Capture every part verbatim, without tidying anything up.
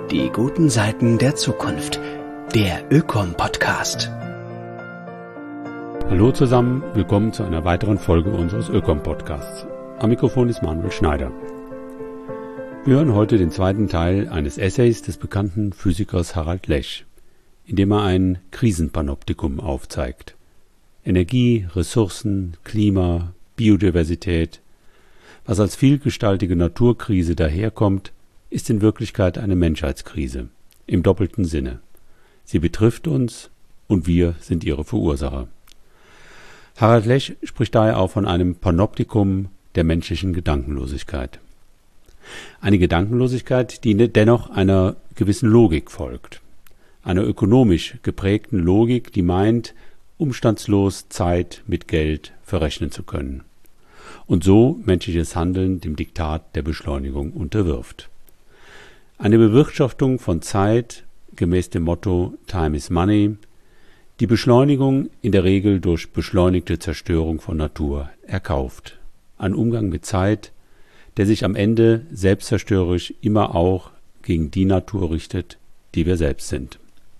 Die guten Seiten der Zukunft. Der Ökom-Podcast. Hallo zusammen, willkommen zu einer weiteren Folge unseres Ökom-Podcasts. Am Mikrofon ist Manuel Schneider. Wir hören heute den zweiten Teil eines Essays des bekannten Physikers Harald Lesch, in dem er ein Krisenpanoptikum aufzeigt. Energie, Ressourcen, Klima, Biodiversität. Was als vielgestaltige Naturkrise daherkommt, ist in Wirklichkeit eine Menschheitskrise, im doppelten Sinne. Sie betrifft uns und wir sind ihre Verursacher. Harald Lesch spricht daher auch von einem Panoptikum der menschlichen Gedankenlosigkeit. Eine Gedankenlosigkeit, die dennoch einer gewissen Logik folgt. Einer ökonomisch geprägten Logik, die meint, umstandslos Zeit mit Geld verrechnen zu können. Und so menschliches Handeln dem Diktat der Beschleunigung unterwirft. Eine Bewirtschaftung von Zeit gemäß dem Motto Time is Money, die Beschleunigung in der Regel durch beschleunigte Zerstörung von Natur erkauft. Ein Umgang mit Zeit, der sich am Ende selbstzerstörerisch immer auch gegen die Natur richtet, die wir selbst sind.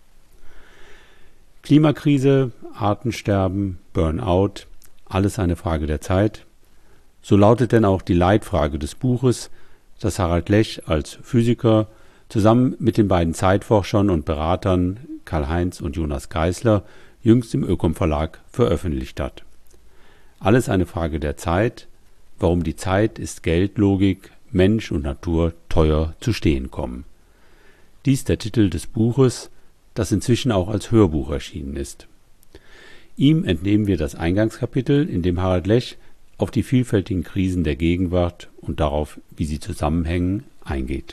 Klimakrise, Artensterben, Burnout, alles eine Frage der Zeit. So lautet denn auch die Leitfrage des Buches, das Harald Lesch als Physiker zusammen mit den beiden Zeitforschern und Beratern Karl-Heinz und Jonas Geisler jüngst im Ökom Verlag veröffentlicht hat. Alles eine Frage der Zeit, warum die Zeit ist Geldlogik, Mensch und Natur teuer zu stehen kommen. Dies der Titel des Buches, das inzwischen auch als Hörbuch erschienen ist. Ihm entnehmen wir das Eingangskapitel, in dem Harald Lesch auf die vielfältigen Krisen der Gegenwart und darauf, wie sie zusammenhängen, eingeht.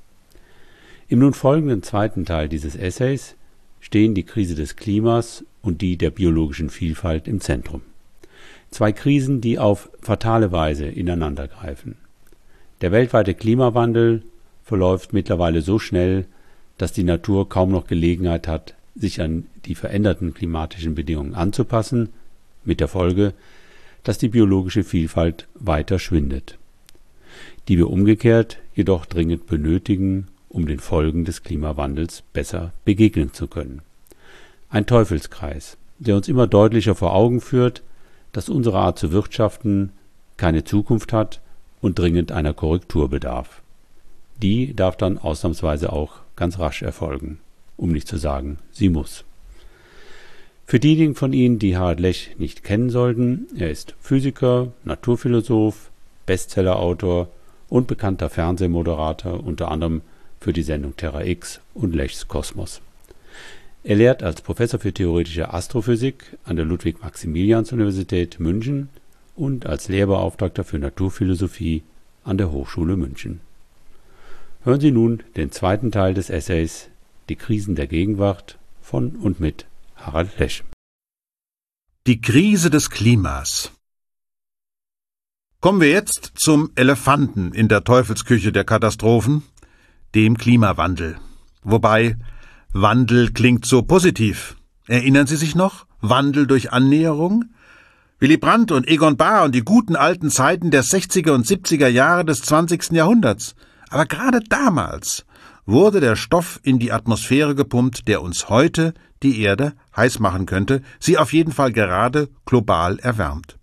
Im nun folgenden zweiten Teil dieses Essays stehen die Krise des Klimas und die der biologischen Vielfalt im Zentrum. Zwei Krisen, die auf fatale Weise ineinandergreifen. Der weltweite Klimawandel verläuft mittlerweile so schnell, dass die Natur kaum noch Gelegenheit hat, sich an die veränderten klimatischen Bedingungen anzupassen, mit der Folge, dass die biologische Vielfalt weiter schwindet, die wir umgekehrt jedoch dringend benötigen, um den Folgen des Klimawandels besser begegnen zu können. Ein Teufelskreis, der uns immer deutlicher vor Augen führt, dass unsere Art zu wirtschaften keine Zukunft hat und dringend einer Korrektur bedarf. Die darf dann ausnahmsweise auch ganz rasch erfolgen, um nicht zu sagen, sie muss. Für diejenigen von Ihnen, die Harald Lesch nicht kennen sollten, er ist Physiker, Naturphilosoph, Bestsellerautor und bekannter Fernsehmoderator, unter anderem für die Sendung Terra X und Leschs Kosmos. Er lehrt als Professor für theoretische Astrophysik an der Ludwig-Maximilians-Universität München und als Lehrbeauftragter für Naturphilosophie an der Hochschule München. Hören Sie nun den zweiten Teil des Essays Die Krisen der Gegenwart von und mit Harald Lesch. Die Krise des Klimas. Kommen wir jetzt zum Elefanten in der Teufelsküche der Katastrophen, dem Klimawandel. Wobei, Wandel klingt so positiv. Erinnern Sie sich noch? Wandel durch Annäherung? Willy Brandt und Egon Bahr und die guten alten Zeiten der sechziger und siebziger Jahre des zwanzigsten Jahrhunderts. Aber gerade damals wurde der Stoff in die Atmosphäre gepumpt, der uns heute die Erde heiß machen könnte, sie auf jeden Fall gerade global erwärmt.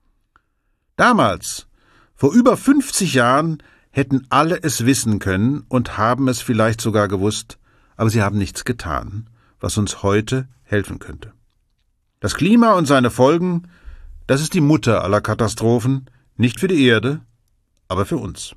Damals, vor über fünfzig Jahren, hätten alle es wissen können und haben es vielleicht sogar gewusst, aber sie haben nichts getan, was uns heute helfen könnte. Das Klima und seine Folgen, das ist die Mutter aller Katastrophen, nicht für die Erde, aber für uns.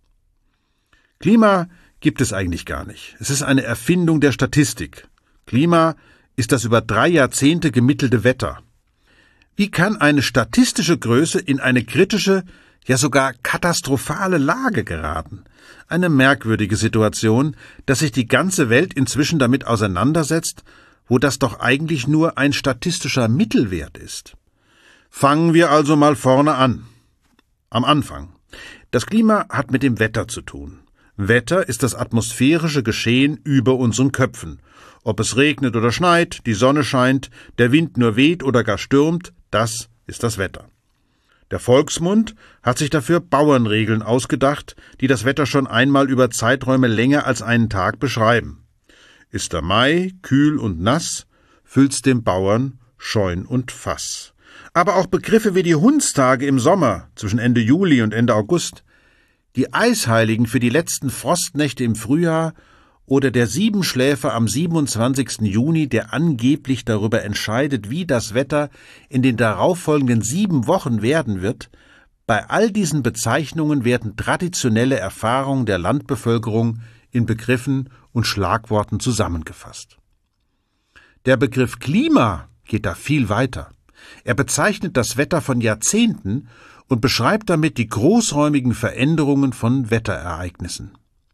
Klima gibt es eigentlich gar nicht. Es ist eine Erfindung der Statistik. Klima ist das über drei Jahrzehnte gemittelte Wetter. Wie kann eine statistische Größe in eine kritische, ja sogar katastrophale Lage geraten? Eine merkwürdige Situation, dass sich die ganze Welt inzwischen damit auseinandersetzt, wo das doch eigentlich nur ein statistischer Mittelwert ist. Fangen wir also mal vorne an. Am Anfang. Das Klima hat mit dem Wetter zu tun. Wetter ist das atmosphärische Geschehen über unseren Köpfen. Ob es regnet oder schneit, die Sonne scheint, der Wind nur weht oder gar stürmt, das ist das Wetter. Der Volksmund hat sich dafür Bauernregeln ausgedacht, die das Wetter schon einmal über Zeiträume länger als einen Tag beschreiben. Ist der Mai kühl und nass, füllt's dem Bauern Scheun und Fass. Aber auch Begriffe wie die Hundstage im Sommer zwischen Ende Juli und Ende August, die Eisheiligen für die letzten Frostnächte im Frühjahr oder der Siebenschläfer am siebenundzwanzigsten Juni, der angeblich darüber entscheidet, wie das Wetter in den darauffolgenden sieben Wochen werden wird, bei all diesen Bezeichnungen werden traditionelle Erfahrungen der Landbevölkerung in Begriffen und Schlagworten zusammengefasst. Der Begriff Klima geht da viel weiter. Er bezeichnet das Wetter von Jahrzehnten und beschreibt damit die großräumigen Veränderungen von Wetterereignissen.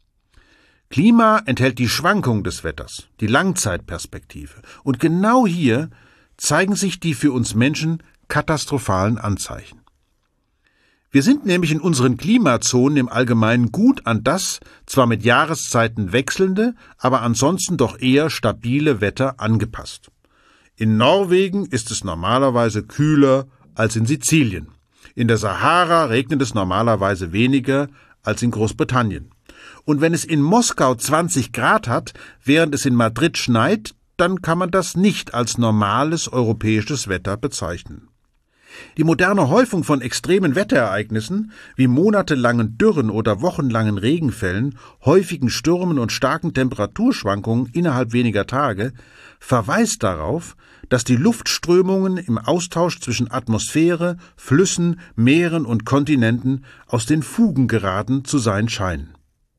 Klima enthält die Schwankung des Wetters, die Langzeitperspektive. Und genau hier zeigen sich die für uns Menschen katastrophalen Anzeichen. Wir sind nämlich in unseren Klimazonen im Allgemeinen gut an das, zwar mit Jahreszeiten wechselnde, aber ansonsten doch eher stabile Wetter angepasst. In Norwegen ist es normalerweise kühler als in Sizilien. In der Sahara regnet es normalerweise weniger als in Großbritannien. Und wenn es in Moskau zwanzig Grad hat, während es in Madrid schneit, dann kann man das nicht als normales europäisches Wetter bezeichnen. Die moderne Häufung von extremen Wetterereignissen, wie monatelangen Dürren oder wochenlangen Regenfällen, häufigen Stürmen und starken Temperaturschwankungen innerhalb weniger Tage, verweist darauf, dass die Luftströmungen im Austausch zwischen Atmosphäre, Flüssen, Meeren und Kontinenten aus den Fugen geraten zu sein scheinen.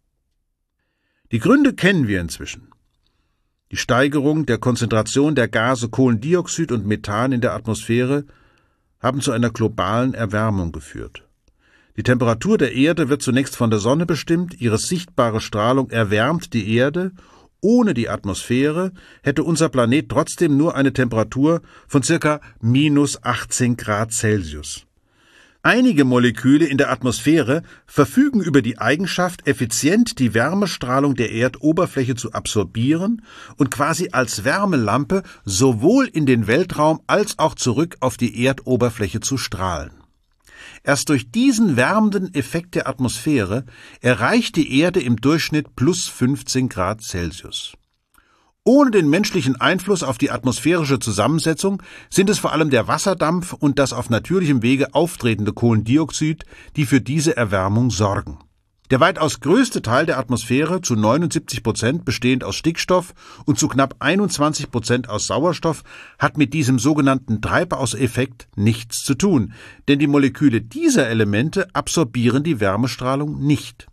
Die Gründe kennen wir inzwischen. Die Steigerung der Konzentration der Gase Kohlendioxid und Methan in der Atmosphäre haben zu einer globalen Erwärmung geführt. Die Temperatur der Erde wird zunächst von der Sonne bestimmt, ihre sichtbare Strahlung erwärmt die Erde. Ohne die Atmosphäre hätte unser Planet trotzdem nur eine Temperatur von circa minus achtzehn Grad Celsius. Einige Moleküle in der Atmosphäre verfügen über die Eigenschaft, effizient die Wärmestrahlung der Erdoberfläche zu absorbieren und quasi als Wärmelampe sowohl in den Weltraum als auch zurück auf die Erdoberfläche zu strahlen. Erst durch diesen wärmenden Effekt der Atmosphäre erreicht die Erde im Durchschnitt plus fünfzehn Grad Celsius. Ohne den menschlichen Einfluss auf die atmosphärische Zusammensetzung sind es vor allem der Wasserdampf und das auf natürlichem Wege auftretende Kohlendioxid, die für diese Erwärmung sorgen. Der weitaus größte Teil der Atmosphäre, zu neunundsiebzig Prozent bestehend aus Stickstoff und zu knapp einundzwanzig Prozent aus Sauerstoff, hat mit diesem sogenannten Treibhauseffekt nichts zu tun, denn die Moleküle dieser Elemente absorbieren die Wärmestrahlung nicht.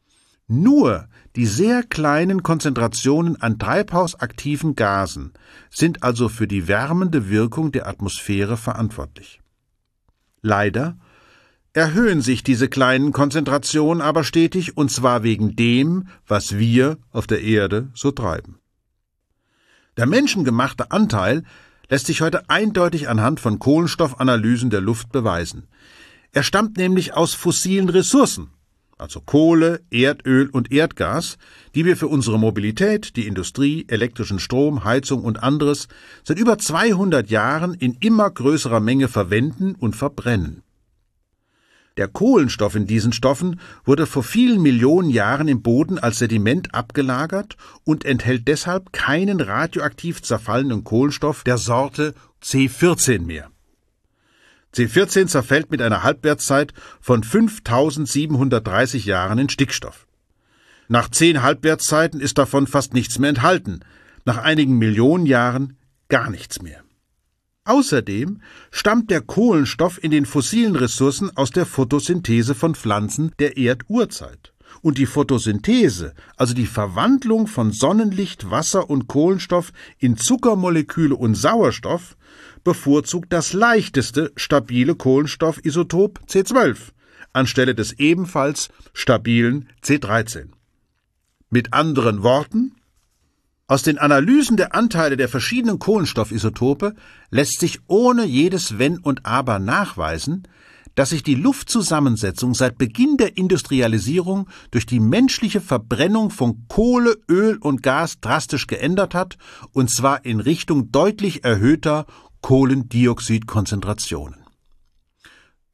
Nur die sehr kleinen Konzentrationen an treibhausaktiven Gasen sind also für die wärmende Wirkung der Atmosphäre verantwortlich. Leider erhöhen sich diese kleinen Konzentrationen aber stetig, und zwar wegen dem, was wir auf der Erde so treiben. Der menschengemachte Anteil lässt sich heute eindeutig anhand von Kohlenstoffanalysen der Luft beweisen. Er stammt nämlich aus fossilen Ressourcen, also Kohle, Erdöl und Erdgas, die wir für unsere Mobilität, die Industrie, elektrischen Strom, Heizung und anderes seit über zweihundert Jahren in immer größerer Menge verwenden und verbrennen. Der Kohlenstoff in diesen Stoffen wurde vor vielen Millionen Jahren im Boden als Sediment abgelagert und enthält deshalb keinen radioaktiv zerfallenden Kohlenstoff der Sorte C vierzehn mehr. C vierzehn zerfällt mit einer Halbwertszeit von fünftausendsiebenhundertdreißig Jahren in Stickstoff. Nach zehn Halbwertszeiten ist davon fast nichts mehr enthalten, nach einigen Millionen Jahren gar nichts mehr. Außerdem stammt der Kohlenstoff in den fossilen Ressourcen aus der Photosynthese von Pflanzen der Erdurzeit. Und die Photosynthese, also die Verwandlung von Sonnenlicht, Wasser und Kohlenstoff in Zuckermoleküle und Sauerstoff, bevorzugt das leichteste stabile Kohlenstoffisotop C zwölf anstelle des ebenfalls stabilen C dreizehn. Mit anderen Worten: Aus den Analysen der Anteile der verschiedenen Kohlenstoffisotope lässt sich ohne jedes Wenn und Aber nachweisen, dass sich die Luftzusammensetzung seit Beginn der Industrialisierung durch die menschliche Verbrennung von Kohle, Öl und Gas drastisch geändert hat, und zwar in Richtung deutlich erhöhter Kohlendioxidkonzentrationen.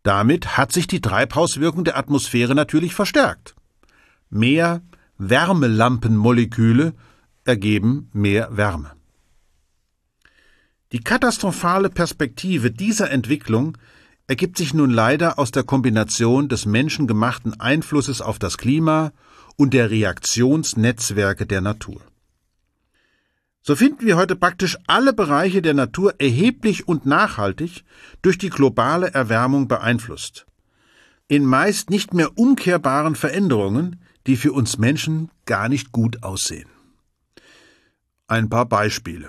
Damit hat sich die Treibhauswirkung der Atmosphäre natürlich verstärkt. Mehr Wärmelampenmoleküle ergeben mehr Wärme. Die katastrophale Perspektive dieser Entwicklung ergibt sich nun leider aus der Kombination des menschengemachten Einflusses auf das Klima und der Reaktionsnetzwerke der Natur. So finden wir heute praktisch alle Bereiche der Natur erheblich und nachhaltig durch die globale Erwärmung beeinflusst. In meist nicht mehr umkehrbaren Veränderungen, die für uns Menschen gar nicht gut aussehen. Ein paar Beispiele.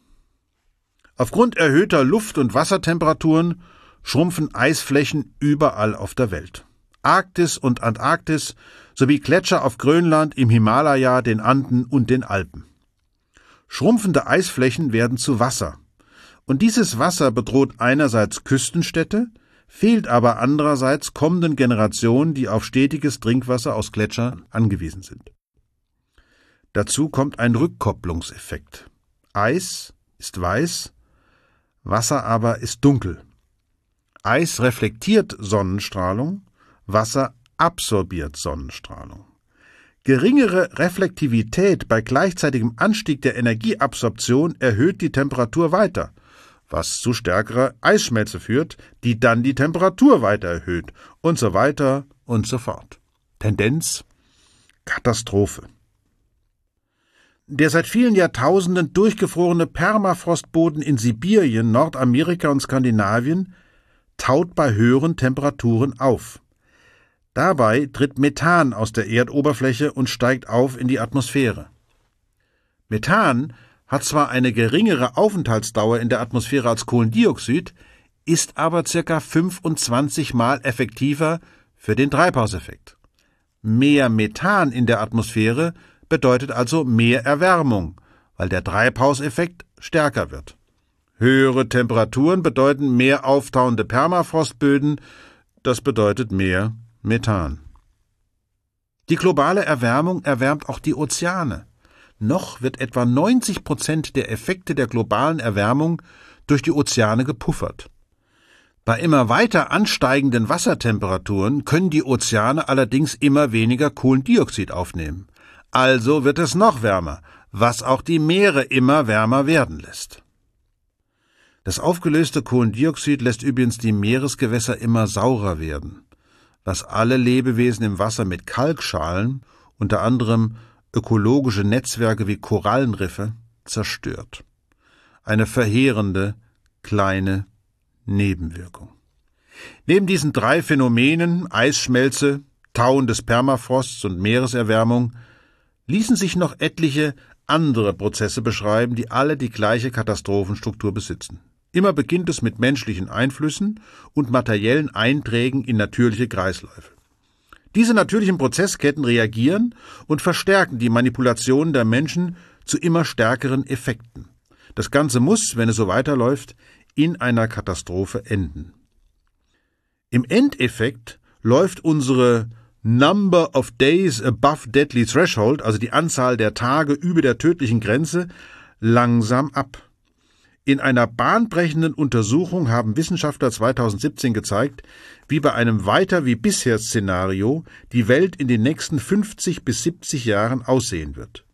Aufgrund erhöhter Luft- und Wassertemperaturen schrumpfen Eisflächen überall auf der Welt. Arktis und Antarktis sowie Gletscher auf Grönland, im Himalaya, den Anden und den Alpen. Schrumpfende Eisflächen werden zu Wasser. Und dieses Wasser bedroht einerseits Küstenstädte, fehlt aber andererseits kommenden Generationen, die auf stetiges Trinkwasser aus Gletschern angewiesen sind. Dazu kommt ein Rückkopplungseffekt. Eis ist weiß, Wasser aber ist dunkel. Eis reflektiert Sonnenstrahlung, Wasser absorbiert Sonnenstrahlung. Geringere Reflektivität bei gleichzeitigem Anstieg der Energieabsorption erhöht die Temperatur weiter, was zu stärkerer Eisschmelze führt, die dann die Temperatur weiter erhöht und so weiter und so fort. Tendenz: Katastrophe. Der seit vielen Jahrtausenden durchgefrorene Permafrostboden in Sibirien, Nordamerika und Skandinavien taut bei höheren Temperaturen auf. Dabei tritt Methan aus der Erdoberfläche und steigt auf in die Atmosphäre. Methan hat zwar eine geringere Aufenthaltsdauer in der Atmosphäre als Kohlendioxid, ist aber ca. fünfundzwanzig Mal effektiver für den Treibhauseffekt. Mehr Methan in der Atmosphäre bedeutet also mehr Erwärmung, weil der Treibhauseffekt stärker wird. Höhere Temperaturen bedeuten mehr auftauende Permafrostböden, das bedeutet mehr Methan. Die globale Erwärmung erwärmt auch die Ozeane. Noch wird etwa neunzig Prozent der Effekte der globalen Erwärmung durch die Ozeane gepuffert. Bei immer weiter ansteigenden Wassertemperaturen können die Ozeane allerdings immer weniger Kohlendioxid aufnehmen. Also wird es noch wärmer, was auch die Meere immer wärmer werden lässt. Das aufgelöste Kohlendioxid lässt übrigens die Meeresgewässer immer saurer werden, was alle Lebewesen im Wasser mit Kalkschalen, unter anderem ökologische Netzwerke wie Korallenriffe, zerstört. Eine verheerende, kleine Nebenwirkung. Neben diesen drei Phänomenen, Eisschmelze, Tauen des Permafrosts und Meereserwärmung, ließen sich noch etliche andere Prozesse beschreiben, die alle die gleiche Katastrophenstruktur besitzen. Immer beginnt es mit menschlichen Einflüssen und materiellen Einträgen in natürliche Kreisläufe. Diese natürlichen Prozessketten reagieren und verstärken die Manipulationen der Menschen zu immer stärkeren Effekten. Das Ganze muss, wenn es so weiterläuft, in einer Katastrophe enden. Im Endeffekt läuft unsere Number of Days Above Deadly Threshold, also die Anzahl der Tage über der tödlichen Grenze, langsam ab. In einer bahnbrechenden Untersuchung haben Wissenschaftler zweitausendsiebzehn gezeigt, wie bei einem Weiter-wie-bisher-Szenario die Welt in den nächsten fünfzig bis siebzig Jahren aussehen wird.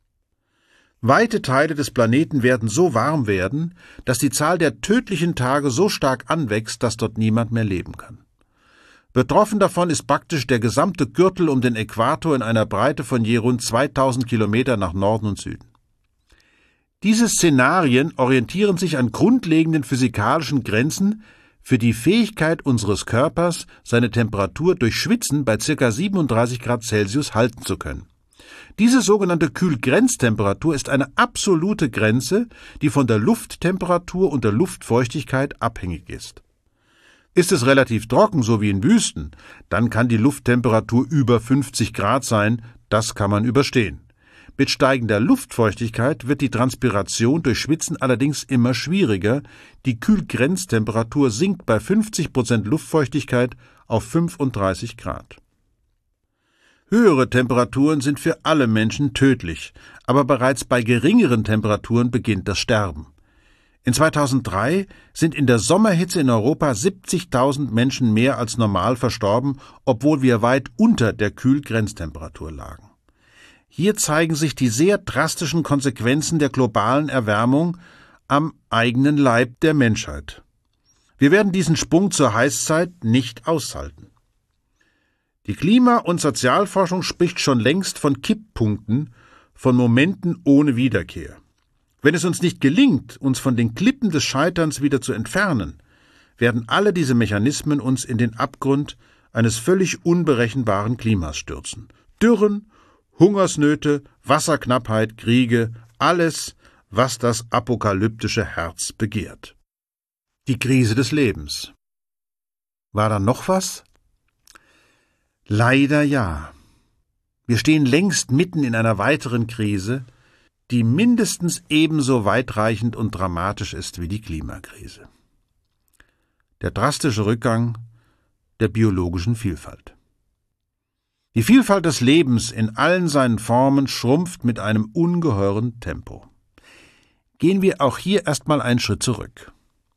Weite Teile des Planeten werden so warm werden, dass die Zahl der tödlichen Tage so stark anwächst, dass dort niemand mehr leben kann. Betroffen davon ist praktisch der gesamte Gürtel um den Äquator in einer Breite von je rund zweitausend Kilometer nach Norden und Süden. Diese Szenarien orientieren sich an grundlegenden physikalischen Grenzen für die Fähigkeit unseres Körpers, seine Temperatur durch Schwitzen bei ca. siebenunddreißig Grad Celsius halten zu können. Diese sogenannte Kühlgrenztemperatur ist eine absolute Grenze, die von der Lufttemperatur und der Luftfeuchtigkeit abhängig ist. Ist es relativ trocken, so wie in Wüsten, dann kann die Lufttemperatur über fünfzig Grad sein, das kann man überstehen. Mit steigender Luftfeuchtigkeit wird die Transpiration durch Schwitzen allerdings immer schwieriger, die Kühlgrenztemperatur sinkt bei fünfzig Prozent Luftfeuchtigkeit auf fünfunddreißig Grad. Höhere Temperaturen sind für alle Menschen tödlich, aber bereits bei geringeren Temperaturen beginnt das Sterben. In zweitausenddrei sind in der Sommerhitze in Europa siebzigtausend Menschen mehr als normal verstorben, obwohl wir weit unter der Kühlgrenztemperatur lagen. Hier zeigen sich die sehr drastischen Konsequenzen der globalen Erwärmung am eigenen Leib der Menschheit. Wir werden diesen Sprung zur Heißzeit nicht aushalten. Die Klima- und Sozialforschung spricht schon längst von Kipppunkten, von Momenten ohne Wiederkehr. Wenn es uns nicht gelingt, uns von den Klippen des Scheiterns wieder zu entfernen, werden alle diese Mechanismen uns in den Abgrund eines völlig unberechenbaren Klimas stürzen. Dürren, Hungersnöte, Wasserknappheit, Kriege, alles, was das apokalyptische Herz begehrt. Die Krise des Lebens. War da noch was? Leider ja. Wir stehen längst mitten in einer weiteren Krise, die mindestens ebenso weitreichend und dramatisch ist wie die Klimakrise. Der drastische Rückgang der biologischen Vielfalt. Die Vielfalt des Lebens in allen seinen Formen schrumpft mit einem ungeheuren Tempo. Gehen wir auch hier erstmal einen Schritt zurück.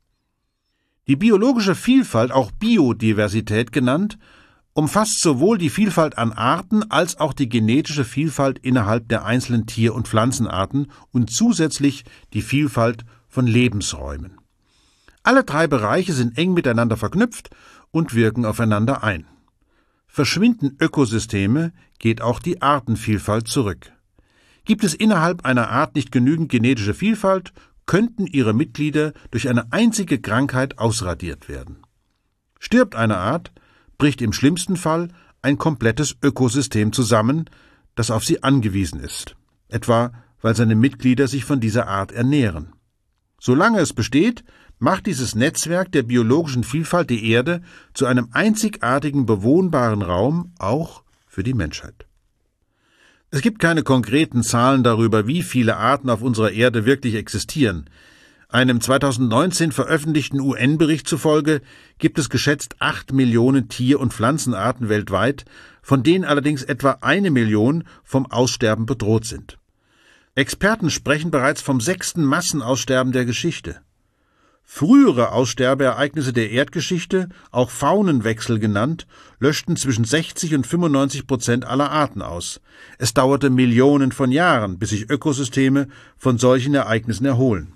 Die biologische Vielfalt, auch Biodiversität genannt, umfasst sowohl die Vielfalt an Arten als auch die genetische Vielfalt innerhalb der einzelnen Tier- und Pflanzenarten und zusätzlich die Vielfalt von Lebensräumen. Alle drei Bereiche sind eng miteinander verknüpft und wirken aufeinander ein. Verschwinden Ökosysteme, geht auch die Artenvielfalt zurück. Gibt es innerhalb einer Art nicht genügend genetische Vielfalt, könnten ihre Mitglieder durch eine einzige Krankheit ausradiert werden. Stirbt eine Art, bricht im schlimmsten Fall ein komplettes Ökosystem zusammen, das auf sie angewiesen ist, etwa weil seine Mitglieder sich von dieser Art ernähren. Solange es besteht, macht dieses Netzwerk der biologischen Vielfalt die Erde zu einem einzigartigen bewohnbaren Raum, auch für die Menschheit. Es gibt keine konkreten Zahlen darüber, wie viele Arten auf unserer Erde wirklich existieren. Einem zweitausendneunzehn veröffentlichten U N-Bericht zufolge gibt es geschätzt acht Millionen Tier- und Pflanzenarten weltweit, von denen allerdings etwa eine Million vom Aussterben bedroht sind. Experten sprechen bereits vom sechsten Massenaussterben der Geschichte. Frühere Aussterbeereignisse der Erdgeschichte, auch Faunenwechsel genannt, löschten zwischen sechzig und fünfundneunzig Prozent aller Arten aus. Es dauerte Millionen von Jahren, bis sich Ökosysteme von solchen Ereignissen erholen.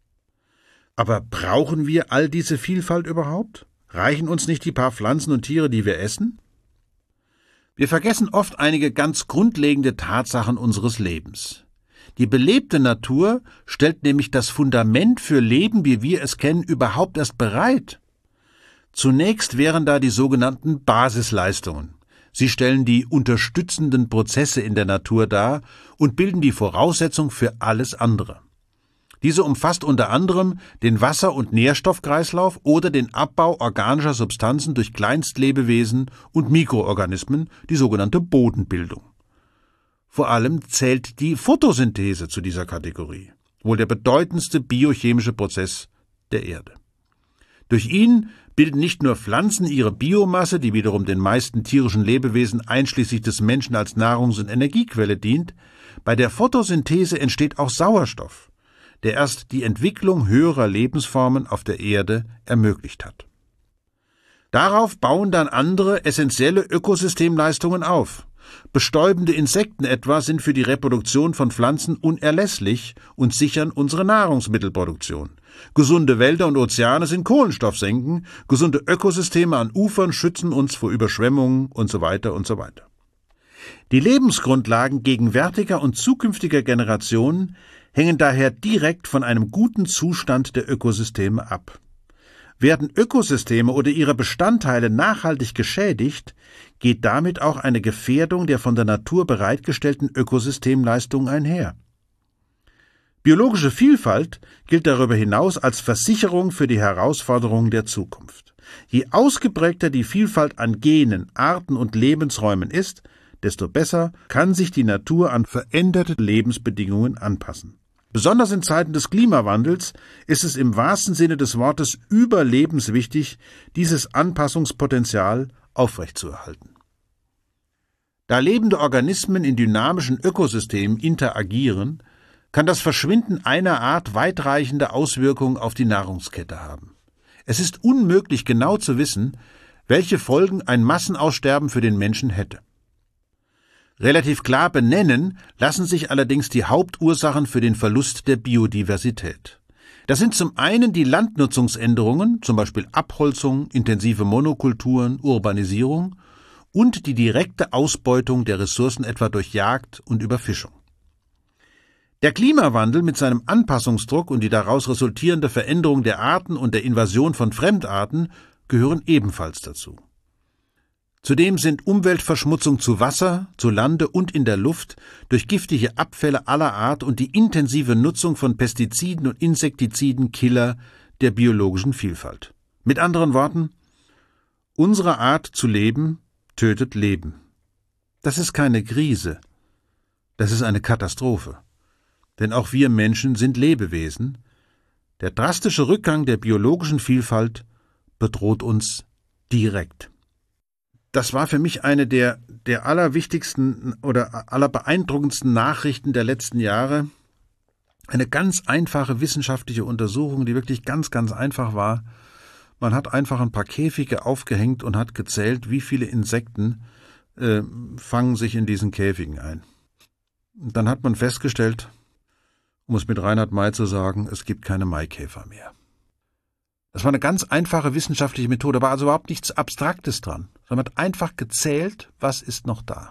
Aber brauchen wir all diese Vielfalt überhaupt? Reichen uns nicht die paar Pflanzen und Tiere, die wir essen? Wir vergessen oft einige ganz grundlegende Tatsachen unseres Lebens. Die belebte Natur stellt nämlich das Fundament für Leben, wie wir es kennen, überhaupt erst bereit. Zunächst wären da die sogenannten Basisleistungen. Sie stellen die unterstützenden Prozesse in der Natur dar und bilden die Voraussetzung für alles andere. Diese umfasst unter anderem den Wasser- und Nährstoffkreislauf oder den Abbau organischer Substanzen durch Kleinstlebewesen und Mikroorganismen, die sogenannte Bodenbildung. Vor allem zählt die Photosynthese zu dieser Kategorie, wohl der bedeutendste biochemische Prozess der Erde. Durch ihn bilden nicht nur Pflanzen ihre Biomasse, die wiederum den meisten tierischen Lebewesen einschließlich des Menschen als Nahrungs- und Energiequelle dient, bei der Photosynthese entsteht auch Sauerstoff, der erst die Entwicklung höherer Lebensformen auf der Erde ermöglicht hat. Darauf bauen dann andere essentielle Ökosystemleistungen auf. Bestäubende Insekten etwa sind für die Reproduktion von Pflanzen unerlässlich und sichern unsere Nahrungsmittelproduktion. Gesunde Wälder und Ozeane sind Kohlenstoffsenken, gesunde Ökosysteme an Ufern schützen uns vor Überschwemmungen und so weiter und so weiter. Die Lebensgrundlagen gegenwärtiger und zukünftiger Generationen hängen daher direkt von einem guten Zustand der Ökosysteme ab. Werden Ökosysteme oder ihre Bestandteile nachhaltig geschädigt, geht damit auch eine Gefährdung der von der Natur bereitgestellten Ökosystemleistungen einher. Biologische Vielfalt gilt darüber hinaus als Versicherung für die Herausforderungen der Zukunft. Je ausgeprägter die Vielfalt an Genen, Arten und Lebensräumen ist, desto besser kann sich die Natur an veränderte Lebensbedingungen anpassen. Besonders in Zeiten des Klimawandels ist es im wahrsten Sinne des Wortes überlebenswichtig, dieses Anpassungspotenzial aufrechtzuerhalten. Da lebende Organismen in dynamischen Ökosystemen interagieren, kann das Verschwinden einer Art weitreichende Auswirkungen auf die Nahrungskette haben. Es ist unmöglich genau zu wissen, welche Folgen ein Massenaussterben für den Menschen hätte. Relativ klar benennen lassen sich allerdings die Hauptursachen für den Verlust der Biodiversität. Das sind zum einen die Landnutzungsänderungen, zum Beispiel Abholzung, intensive Monokulturen, Urbanisierung und die direkte Ausbeutung der Ressourcen etwa durch Jagd und Überfischung. Der Klimawandel mit seinem Anpassungsdruck und die daraus resultierende Veränderung der Arten und der Invasion von Fremdarten gehören ebenfalls dazu. Zudem sind Umweltverschmutzung zu Wasser, zu Lande und in der Luft durch giftige Abfälle aller Art und die intensive Nutzung von Pestiziden und Insektiziden Killer der biologischen Vielfalt. Mit anderen Worten, unsere Art zu leben tötet Leben. Das ist keine Krise, das ist eine Katastrophe. Denn auch wir Menschen sind Lebewesen. Der drastische Rückgang der biologischen Vielfalt bedroht uns direkt. Das war für mich eine der, der allerwichtigsten oder allerbeeindruckendsten Nachrichten der letzten Jahre. Eine ganz einfache wissenschaftliche Untersuchung, die wirklich ganz, ganz einfach war. Man hat einfach ein paar Käfige aufgehängt und hat gezählt, wie viele Insekten äh, fangen sich in diesen Käfigen ein. Und dann hat man festgestellt, um es mit Reinhard May zu sagen, es gibt keine Maikäfer mehr. Das war eine ganz einfache wissenschaftliche Methode, war also überhaupt nichts Abstraktes dran, sondern man hat einfach gezählt, was ist noch da.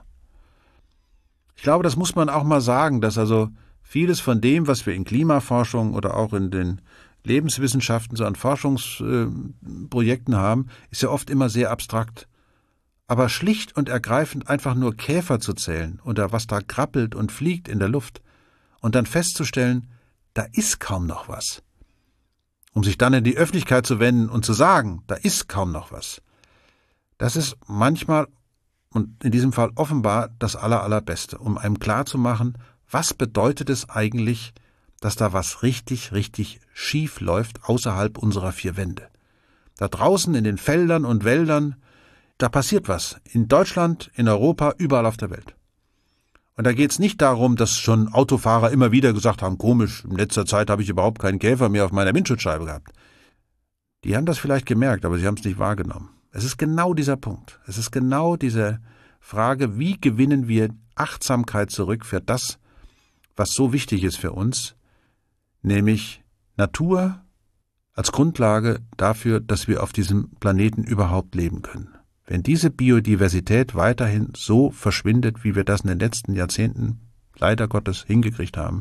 Ich glaube, das muss man auch mal sagen, dass also vieles von dem, was wir in Klimaforschung oder auch in den Lebenswissenschaften so an Forschungsprojekten äh, haben, ist ja oft immer sehr abstrakt. Aber schlicht und ergreifend einfach nur Käfer zu zählen oder was da krabbelt und fliegt in der Luft und dann festzustellen, da ist kaum noch was. Um sich dann in die Öffentlichkeit zu wenden und zu sagen, da ist kaum noch was. Das ist manchmal und in diesem Fall offenbar das Aller, Allerbeste, um einem klarzumachen, was bedeutet es eigentlich, dass da was richtig, richtig schief läuft außerhalb unserer vier Wände. Da draußen in den Feldern und Wäldern, da passiert was. In Deutschland, in Europa, überall auf der Welt. Und da geht es nicht darum, dass schon Autofahrer immer wieder gesagt haben, komisch, in letzter Zeit habe ich überhaupt keinen Käfer mehr auf meiner Windschutzscheibe gehabt. Die haben das vielleicht gemerkt, aber sie haben es nicht wahrgenommen. Es ist genau dieser Punkt. Es ist genau diese Frage, wie gewinnen wir Achtsamkeit zurück für das, was so wichtig ist für uns, nämlich Natur als Grundlage dafür, dass wir auf diesem Planeten überhaupt leben können. Wenn diese Biodiversität weiterhin so verschwindet, wie wir das in den letzten Jahrzehnten leider Gottes hingekriegt haben,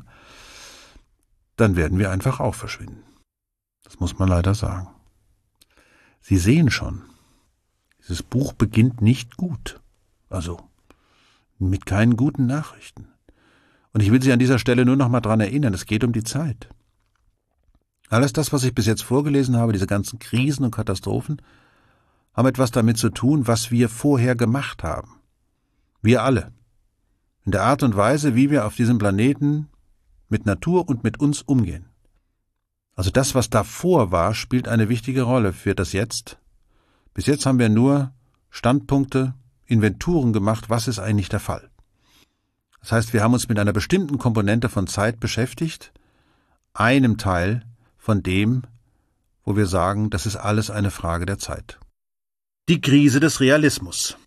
dann werden wir einfach auch verschwinden. Das muss man leider sagen. Sie sehen schon, dieses Buch beginnt nicht gut. Also mit keinen guten Nachrichten. Und ich will Sie an dieser Stelle nur noch mal dran erinnern, es geht um die Zeit. Alles das, was ich bis jetzt vorgelesen habe, diese ganzen Krisen und Katastrophen, haben etwas damit zu tun, was wir vorher gemacht haben. Wir alle. In der Art und Weise, wie wir auf diesem Planeten mit Natur und mit uns umgehen. Also das, was davor war, spielt eine wichtige Rolle für das Jetzt. Bis jetzt haben wir nur Standpunkte, Inventuren gemacht, was ist eigentlich der Fall. Das heißt, wir haben uns mit einer bestimmten Komponente von Zeit beschäftigt, einem Teil von dem, wo wir sagen, das ist alles eine Frage der Zeit. Die Krise des Realismus.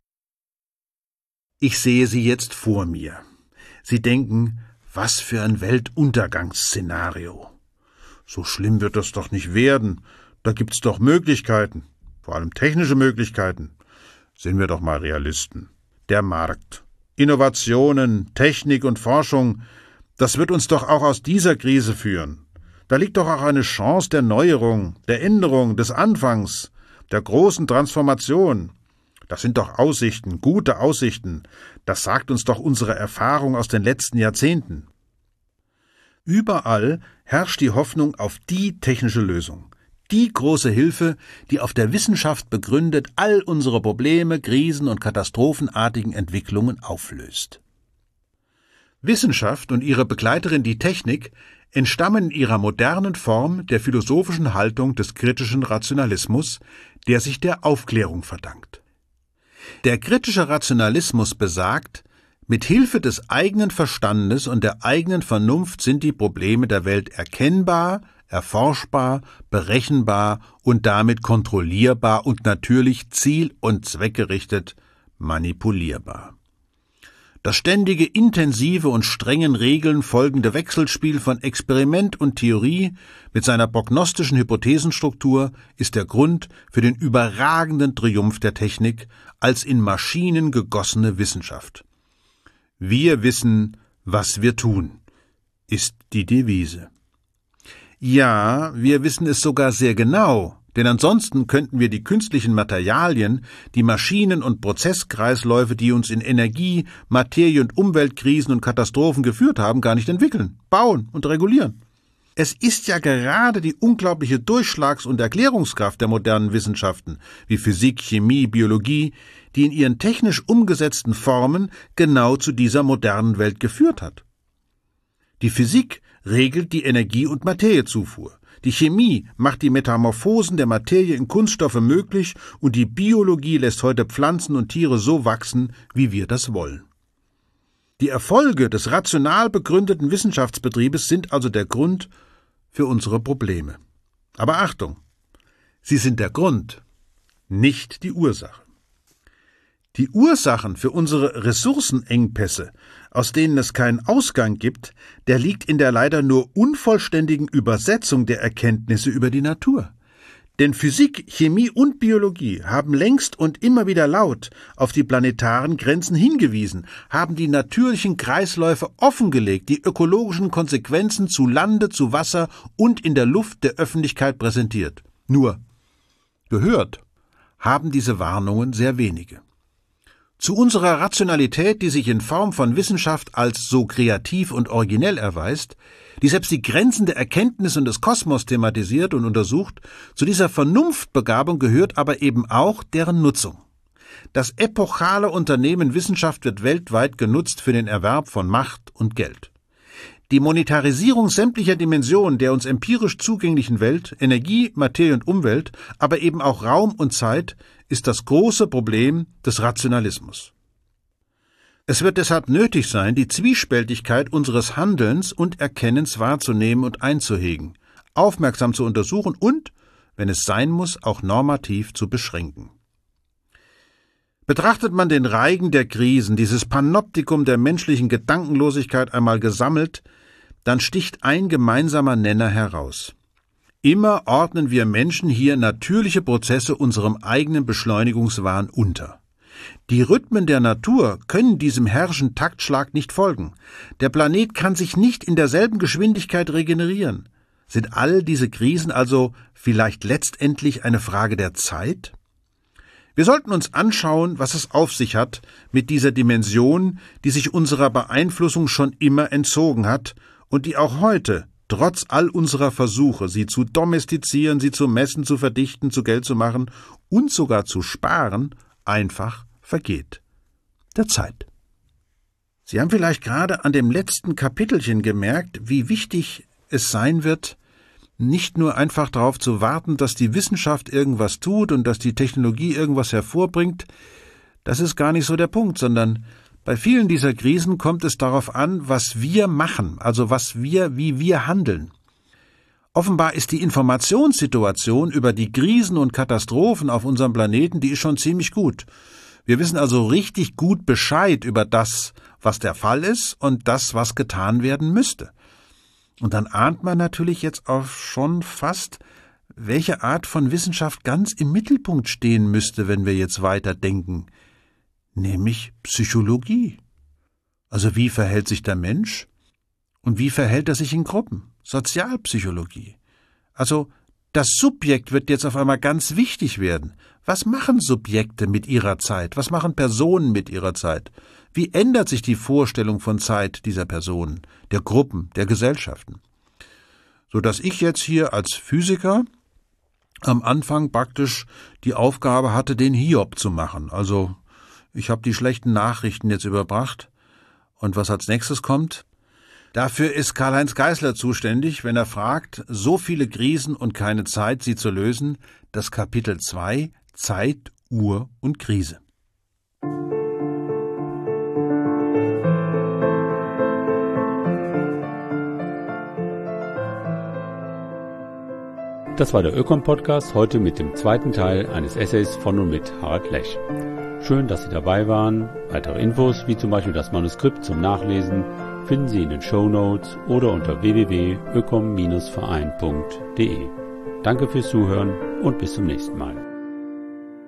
Ich sehe sie jetzt vor mir. Sie denken, was für ein Weltuntergangsszenario. So schlimm wird das doch nicht werden. Da gibt's doch Möglichkeiten, vor allem technische Möglichkeiten. Sind wir doch mal Realisten. Der Markt, Innovationen, Technik und Forschung, das wird uns doch auch aus dieser Krise führen. Da liegt doch auch eine Chance der Neuerung, der Änderung, des Anfangs, der großen Transformation. Das sind doch Aussichten, gute Aussichten. Das sagt uns doch unsere Erfahrung aus den letzten Jahrzehnten. Überall herrscht die Hoffnung auf die technische Lösung, die große Hilfe, die auf der Wissenschaft begründet all unsere Probleme, Krisen und katastrophenartigen Entwicklungen auflöst. Wissenschaft und ihre Begleiterin die Technik entstammen in ihrer modernen Form der philosophischen Haltung des kritischen Rationalismus, der sich der Aufklärung verdankt. Der kritische Rationalismus besagt, Mit Hilfe des eigenen Verstandes und der eigenen Vernunft sind die Probleme der Welt erkennbar, erforschbar, berechenbar und damit kontrollierbar und natürlich ziel- und zweckgerichtet manipulierbar. Das ständige, intensive und strengen Regeln folgende Wechselspiel von Experiment und Theorie mit seiner prognostischen Hypothesenstruktur ist der Grund für den überragenden Triumph der Technik als in Maschinen gegossene Wissenschaft. Wir wissen, was wir tun, ist die Devise. Ja, wir wissen es sogar sehr genau, denn ansonsten könnten wir die künstlichen Materialien, die Maschinen- und Prozesskreisläufe, die uns in Energie-, Materie- und Umweltkrisen und Katastrophen geführt haben, gar nicht entwickeln, bauen und regulieren. Es ist ja gerade die unglaubliche Durchschlags- und Erklärungskraft der modernen Wissenschaften, wie Physik, Chemie, Biologie, die in ihren technisch umgesetzten Formen genau zu dieser modernen Welt geführt hat. Die Physik regelt die Energie- und Materiezufuhr. Die Chemie macht die Metamorphosen der Materie in Kunststoffe möglich und die Biologie lässt heute Pflanzen und Tiere so wachsen, wie wir das wollen. Die Erfolge des rational begründeten Wissenschaftsbetriebes sind also der Grund für unsere Probleme. Aber Achtung, sie sind der Grund, nicht die Ursache. Die Ursachen für unsere Ressourcenengpässe, aus denen es keinen Ausgang gibt, der liegt in der leider nur unvollständigen Übersetzung der Erkenntnisse über die Natur. Denn Physik, Chemie und Biologie haben längst und immer wieder laut auf die planetaren Grenzen hingewiesen, haben die natürlichen Kreisläufe offengelegt, die ökologischen Konsequenzen zu Lande, zu Wasser und in der Luft der Öffentlichkeit präsentiert. Nur gehört haben diese Warnungen sehr wenige. Zu unserer Rationalität, die sich in Form von Wissenschaft als so kreativ und originell erweist, die selbst die Grenzen der Erkenntnis und des Kosmos thematisiert und untersucht, zu dieser Vernunftbegabung gehört aber eben auch deren Nutzung. Das epochale Unternehmen Wissenschaft wird weltweit genutzt für den Erwerb von Macht und Geld. Die Monetarisierung sämtlicher Dimensionen der uns empirisch zugänglichen Welt, Energie, Materie und Umwelt, aber eben auch Raum und Zeit, ist das große Problem des Rationalismus. Es wird deshalb nötig sein, die Zwiespältigkeit unseres Handelns und Erkennens wahrzunehmen und einzuhegen, aufmerksam zu untersuchen und, wenn es sein muss, auch normativ zu beschränken. Betrachtet man den Reigen der Krisen, dieses Panoptikum der menschlichen Gedankenlosigkeit einmal gesammelt, dann sticht ein gemeinsamer Nenner heraus. Immer ordnen wir Menschen hier natürliche Prozesse unserem eigenen Beschleunigungswahn unter. Die Rhythmen der Natur können diesem herrischen Taktschlag nicht folgen. Der Planet kann sich nicht in derselben Geschwindigkeit regenerieren. Sind all diese Krisen also vielleicht letztendlich eine Frage der Zeit? Wir sollten uns anschauen, was es auf sich hat mit dieser Dimension, die sich unserer Beeinflussung schon immer entzogen hat und die auch heute, trotz all unserer Versuche, sie zu domestizieren, sie zu messen, zu verdichten, zu Geld zu machen und sogar zu sparen, einfach vergeht. Der Zeit. Sie haben vielleicht gerade an dem letzten Kapitelchen gemerkt, wie wichtig es sein wird, nicht nur einfach darauf zu warten, dass die Wissenschaft irgendwas tut und dass die Technologie irgendwas hervorbringt. Das ist gar nicht so der Punkt, sondern bei vielen dieser Krisen kommt es darauf an, was wir machen, also was wir, wie wir handeln. Offenbar ist die Informationssituation über die Krisen und Katastrophen auf unserem Planeten, die ist schon ziemlich gut. Wir wissen also richtig gut Bescheid über das, was der Fall ist und das, was getan werden müsste. Und dann ahnt man natürlich jetzt auch schon fast, welche Art von Wissenschaft ganz im Mittelpunkt stehen müsste, wenn wir jetzt weiterdenken. Nämlich Psychologie. Also wie verhält sich der Mensch und wie verhält er sich in Gruppen? Sozialpsychologie. Also das Subjekt wird jetzt auf einmal ganz wichtig werden. Was machen Subjekte mit ihrer Zeit? Was machen Personen mit ihrer Zeit? Wie ändert sich die Vorstellung von Zeit dieser Personen, der Gruppen, der Gesellschaften? So dass ich jetzt hier als Physiker am Anfang praktisch die Aufgabe hatte, den Hiob zu machen. Also ich habe die schlechten Nachrichten jetzt überbracht. Und was als nächstes kommt? Dafür ist Karl-Heinz Geisler zuständig, wenn er fragt, so viele Krisen und keine Zeit, sie zu lösen, das Kapitel zwei, Zeit, Uhr und Krise. Das war der Ökom-Podcast, heute mit dem zweiten Teil eines Essays von und mit Harald Lech. Schön, dass Sie dabei waren. Weitere Infos, wie zum Beispiel das Manuskript zum Nachlesen, finden Sie in den Shownotes oder unter w w w punkt ökom Bindestrich verein punkt de. Danke fürs Zuhören und bis zum nächsten Mal.